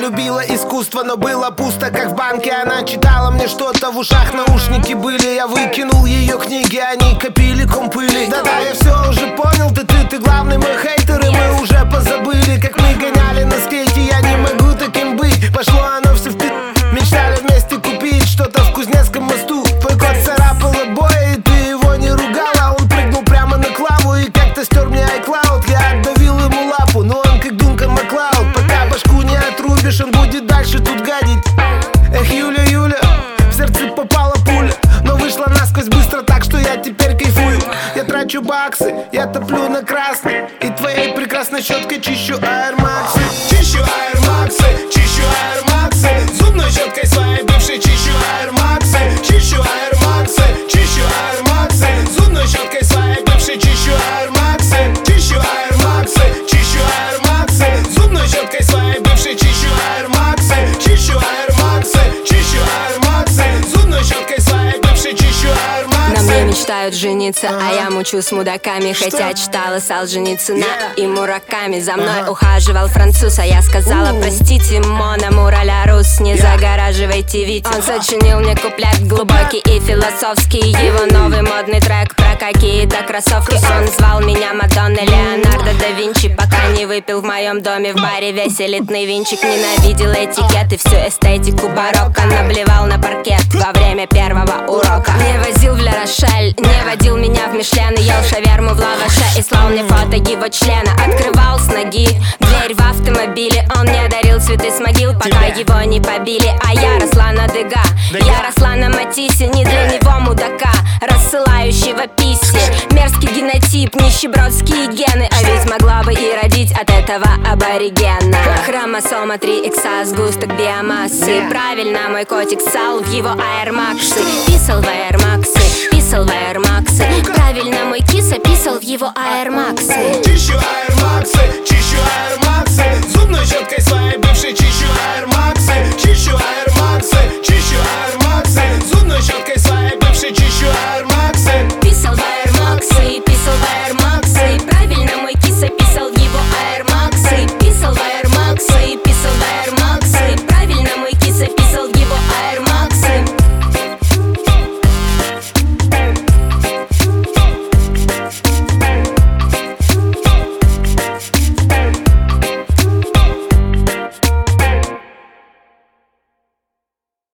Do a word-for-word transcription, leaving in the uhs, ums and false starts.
любила искусство, но было пусто, как в банке. Она читала мне что-то, в ушах наушники были. Я выкинул ее книги, они копили ком пыли. Да-да, я все уже понял, ты, ты, ты главный мой хейтер. И мы уже позабыли, как мы гоняли на скейте. Я не могу таким быть, пошло оно все в пи***. Мечтали вместе купить что-то в Кузнецком мосту. Твой кот царапал обои, и ты его не ругала. Он прыгнул прямо на Клаву и как-то стер мне iCloud. Я отдавил ему лапу, но он как Дункан Маклауд. Пока башку не отрубишь, он будет дальше тут гадить. Эх, Юля, Юля, в сердце попала пуля, но вышла насквозь быстро, так что я теперь кайфую. Я трачу баксы, я топлю на красный, и твоей прекрасной щеткой чищу Air Max. Чищу Air Max, чищу Air Max, зубной щеткой своей бывшей чищу Air Max. Чищу Air Max, чищу Air Max, зубной щеткой своей бывшей чищу Air Max. Чищу Air Max, чищу Air Max, зубной щеткой своей бывшей чищу Air Max. Чищу Air Max, чищу Air Max, зубной щеткой своей бывшей чищу Air Max. На мне мечтают жениться, а я мучу с мудаками. Хотя читала Солженицына и Мураками. За мной ухаживал француз, а я сказала: простите, мона мураля рус, не загораживайте вид. Он сочинил мне куплет глубокий и философский. Его новый модный трек про какие-то кроссовки. Он звал меня Мадонной, Леонардо да Винчи, пока не выпил в моем доме в баре весь элитный винчик. Ненавидел этикет и всю эстетику барокко. Наблевал на паркет во время первого урока. Не возил в Ля Рошель, не водил меня в Мишлен. Ел шаверму в лаваше и слал мне фото его члена. Открывал с ноги дверь в автомобиле. Он мне дарил цветы с могил, пока его не побили. А я росла на Дега, я росла на Матиссе. Не для него мудака, рассылающего писси. Мерзкий генотип, нищебродские гены. А ведь могла бы и родить от этого аборигена. Хромосома три икса, сгусток биомассы. Правильно, мой котик ссал в его Air Max. Писал в Air Max, писал в Air Max. Правильно, мой киса писал в его Air Max. Чищу Air Max, чищу Air Max, зубной щеткой своей бывшей чищу Air